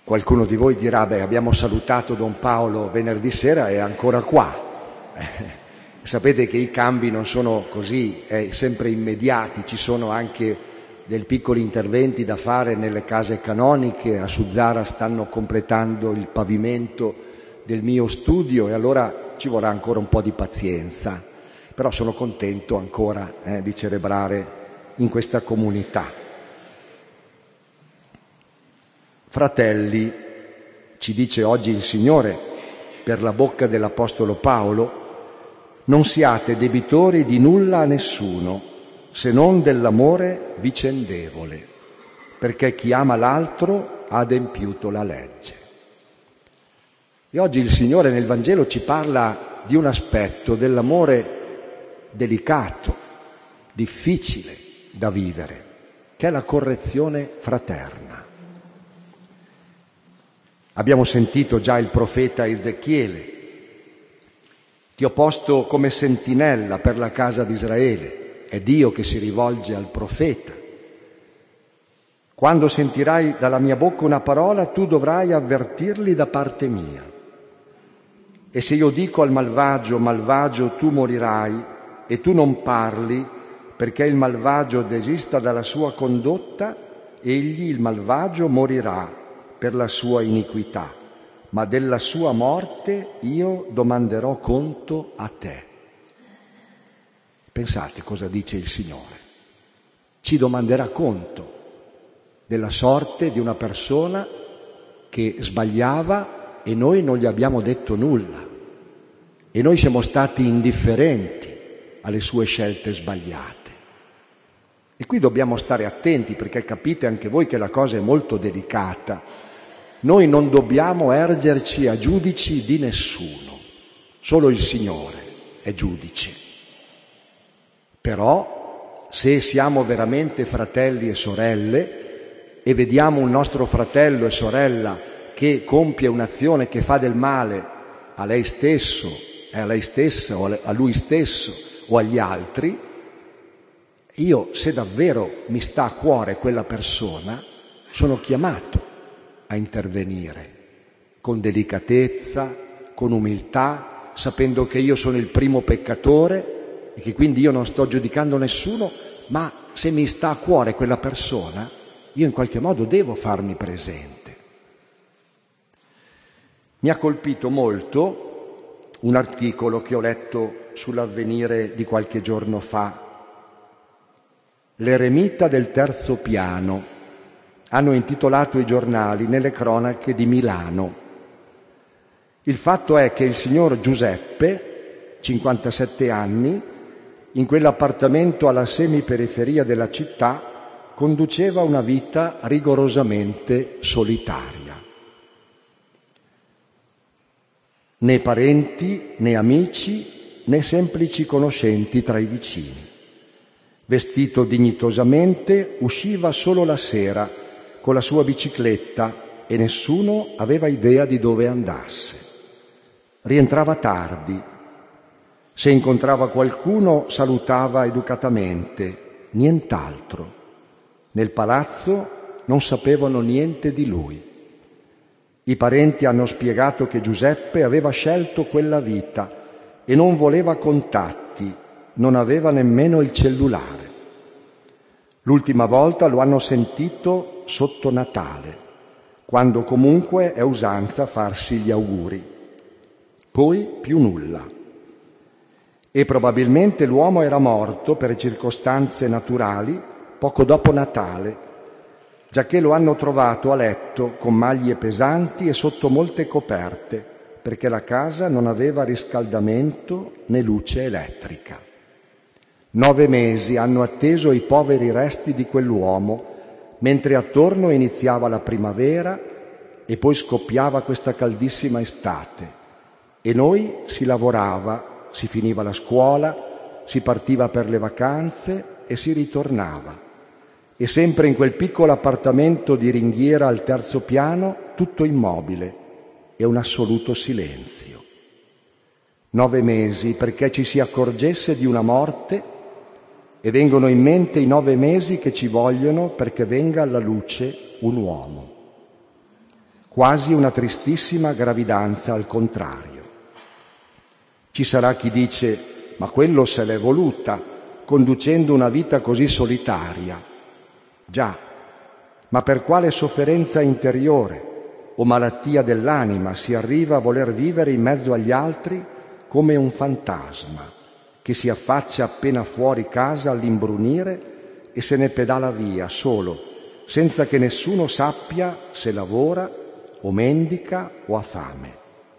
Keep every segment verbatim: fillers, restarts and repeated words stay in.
Qualcuno di voi dirà, beh, abbiamo salutato Don Paolo venerdì sera e è ancora qua. Eh, sapete che i cambi non sono così, eh, sempre immediati, ci sono anche dei piccoli interventi da fare nelle case canoniche. A Suzzara stanno completando il pavimento del mio studio e allora ci vorrà ancora un po' di pazienza, però sono contento ancora eh, di celebrare in questa comunità. Fratelli, ci dice oggi il Signore per la bocca dell'Apostolo Paolo, non siate debitori di nulla a nessuno, se non dell'amore vicendevole, perché chi ama l'altro ha adempiuto la legge. E oggi il Signore nel Vangelo ci parla di un aspetto dell'amore delicato, difficile da vivere, che è la correzione fraterna. Abbiamo sentito già il profeta Ezechiele: ti ho posto come sentinella per la casa di Israele. È Dio che si rivolge al profeta. Quando sentirai dalla mia bocca una parola, tu dovrai avvertirli da parte mia. E se io dico al malvagio, malvagio, tu morirai, e tu non parli, perché il malvagio desista dalla sua condotta, egli, il malvagio, morirà per la sua iniquità, ma della sua morte io domanderò conto a te. Pensate cosa dice il Signore. Ci domanderà conto della sorte di una persona che sbagliava e noi non gli abbiamo detto nulla. E noi siamo stati indifferenti alle sue scelte sbagliate. E qui dobbiamo stare attenti, perché capite anche voi che la cosa è molto delicata. Noi non dobbiamo ergerci a giudici di nessuno, solo il Signore è giudice. Però, se siamo veramente fratelli e sorelle e vediamo un nostro fratello e sorella che compie un'azione che fa del male a lei stesso, a lei stessa o a lui stesso o agli altri, io, se davvero mi sta a cuore quella persona, sono chiamato a intervenire con delicatezza, con umiltà, sapendo che io sono il primo peccatore e che quindi io non sto giudicando nessuno, ma se mi sta a cuore quella persona, io in qualche modo devo farmi presente. Mi ha colpito molto un articolo che ho letto sull'Avvenire di qualche giorno fa. L'eremita del terzo piano, hanno intitolato i giornali nelle cronache di Milano. Il fatto è che il signor Giuseppe, cinquantasette anni, in quell'appartamento alla semiperiferia della città, conduceva una vita rigorosamente solitaria. Né parenti, né amici, né semplici conoscenti tra i vicini. Vestito dignitosamente, usciva solo la sera con la sua bicicletta e nessuno aveva idea di dove andasse. Rientrava tardi. Se incontrava qualcuno salutava educatamente, nient'altro. Nel palazzo non sapevano niente di lui. I parenti hanno spiegato che Giuseppe aveva scelto quella vita e non voleva contatti, non aveva nemmeno il cellulare. L'ultima volta lo hanno sentito sotto Natale, quando comunque è usanza farsi gli auguri. Poi più nulla. E probabilmente l'uomo era morto per circostanze naturali poco dopo Natale, giacché lo hanno trovato a letto con maglie pesanti e sotto molte coperte, perché la casa non aveva riscaldamento né luce elettrica. Nove mesi hanno atteso i poveri resti di quell'uomo, mentre attorno iniziava la primavera e poi scoppiava questa caldissima estate. E noi si lavorava, si finiva la scuola, si partiva per le vacanze e si ritornava. E sempre in quel piccolo appartamento di ringhiera al terzo piano, tutto immobile e un assoluto silenzio. Nove mesi perché ci si accorgesse di una morte. E vengono in mente i nove mesi che ci vogliono perché venga alla luce un uomo. quasi una tristissima gravidanza al contrario. Ci sarà chi dice: ma quello se l'è voluta, conducendo una vita così solitaria. Già, ma per quale sofferenza interiore o malattia dell'anima si arriva a voler vivere in mezzo agli altri come un fantasma che si affaccia appena fuori casa all'imbrunire e se ne pedala via solo, senza che nessuno sappia se lavora o mendica o ha fame?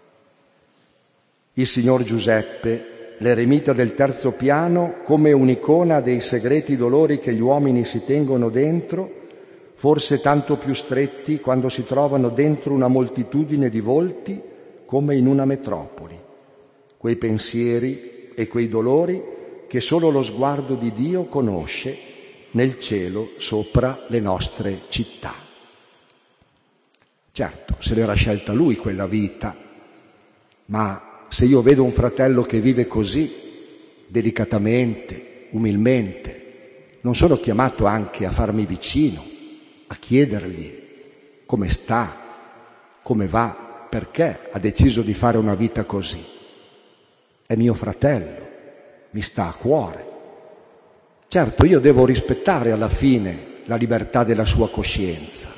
Il signor Giuseppe, l'eremita del terzo piano, come un'icona dei segreti dolori che gli uomini si tengono dentro, forse tanto più stretti quando si trovano dentro una moltitudine di volti come in una metropoli, quei pensieri e quei dolori che solo lo sguardo di Dio conosce nel cielo sopra le nostre città. Certo, se l'era scelta lui quella vita, ma se io vedo un fratello che vive così, delicatamente, umilmente, non sono chiamato anche a farmi vicino, a chiedergli come sta, come va, perché ha deciso di fare una vita così? È mio fratello, mi sta a cuore. Certo, io devo rispettare alla fine la libertà della sua coscienza.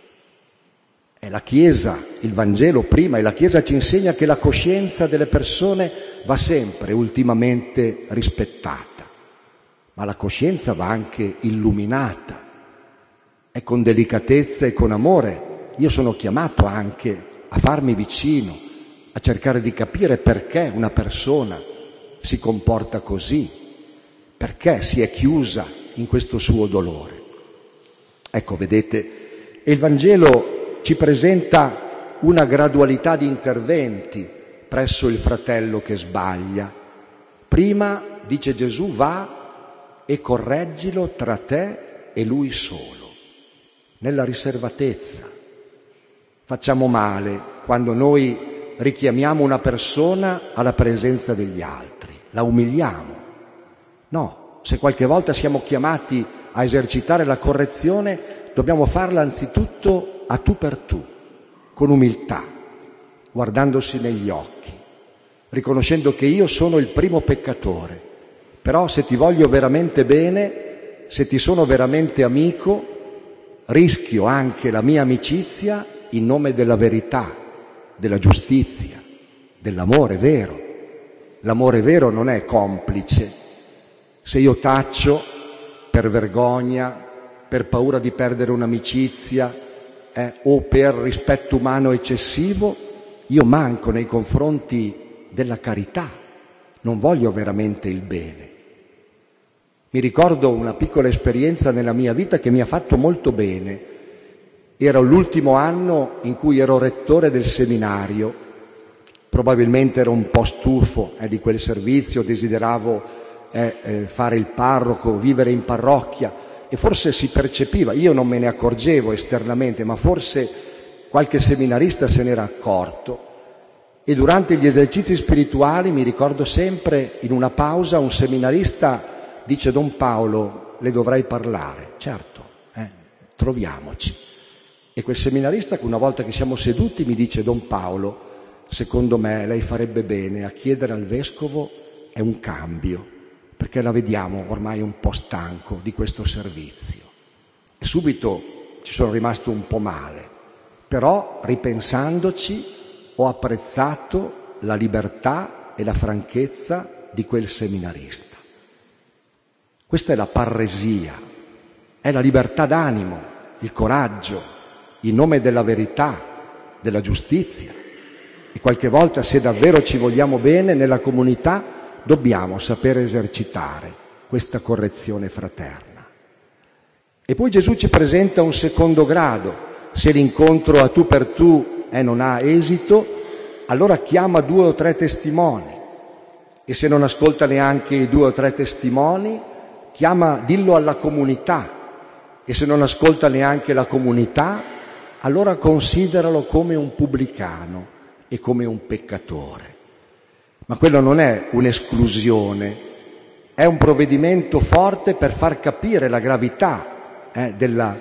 È la Chiesa, il Vangelo prima, e la Chiesa ci insegna che la coscienza delle persone va sempre ultimamente rispettata, ma la coscienza va anche illuminata. E con delicatezza e con amore io sono chiamato anche a farmi vicino, a cercare di capire perché una persona si comporta così, perché si è chiusa in questo suo dolore. Ecco, vedete, il Vangelo ci presenta una gradualità di interventi presso il fratello che sbaglia. Prima, dice Gesù, va e correggilo tra te e lui solo, nella riservatezza. Facciamo male quando noi richiamiamo una persona alla presenza degli altri, la umiliamo. No, se qualche volta siamo chiamati a esercitare la correzione, dobbiamo farla anzitutto a tu per tu, con umiltà, guardandosi negli occhi, riconoscendo che io sono il primo peccatore, però se ti voglio veramente bene, se ti sono veramente amico, rischio anche la mia amicizia in nome della verità, della giustizia, dell'amore vero. L'amore vero non è complice. Se io taccio per vergogna, per paura di perdere un'amicizia eh, o per rispetto umano eccessivo, io manco nei confronti della carità, non voglio veramente il bene. Mi ricordo una piccola esperienza nella mia vita che mi ha fatto molto bene. Era l'ultimo anno in cui ero rettore del seminario, probabilmente ero un po' stufo eh, di quel servizio, desideravo eh, eh, fare il parroco, vivere in parrocchia, e forse si percepiva, io non me ne accorgevo esternamente, ma forse qualche seminarista se n'era accorto. E durante gli esercizi spirituali mi ricordo sempre, in una pausa, un seminarista dice: Don Paolo, le dovrei parlare. Certo, eh, troviamoci. E quel seminarista, una volta che siamo seduti, mi dice: Don Paolo, secondo me lei farebbe bene a chiedere al vescovo è un cambio, perché la vediamo ormai un po' stanco di questo servizio. E subito ci sono rimasto un po' male, però ripensandoci ho apprezzato la libertà e la franchezza di quel seminarista. Questa è la parresia, è la libertà d'animo, il coraggio, in nome della verità, della giustizia. E qualche volta, se davvero ci vogliamo bene nella comunità, dobbiamo saper esercitare questa correzione fraterna. E poi Gesù ci presenta un secondo grado. Se l'incontro a tu per tu eh, non ha esito, allora chiama due o tre testimoni. E se non ascolta neanche i due o tre testimoni, chiama, dillo alla comunità. E se non ascolta neanche la comunità, allora consideralo come un pubblicano e come un peccatore. Ma quello non è un'esclusione, è un provvedimento forte per far capire la gravità eh, della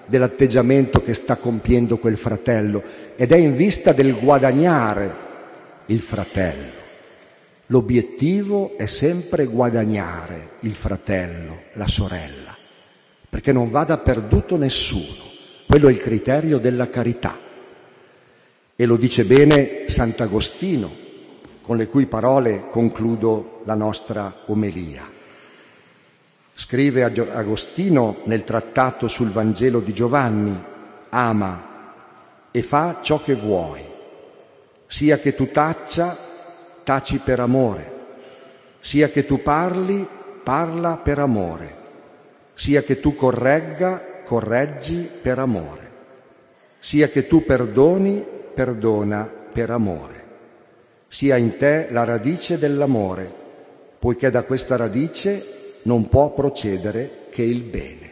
dell'atteggiamento che sta compiendo quel fratello, ed è in vista del guadagnare il fratello. L'obiettivo è sempre guadagnare il fratello, la sorella, perché non vada perduto nessuno. Quello è il criterio della carità. E lo dice bene Sant'Agostino, con le cui parole concludo la nostra omelia. Scrive Agostino nel trattato sul Vangelo di Giovanni: ama e fa ciò che vuoi, sia che tu taccia, taci per amore, sia che tu parli, parla per amore, sia che tu corregga, correggi per amore, sia che tu perdoni, perdona per amore. Sia in te la radice dell'amore, poiché da questa radice non può procedere che il bene.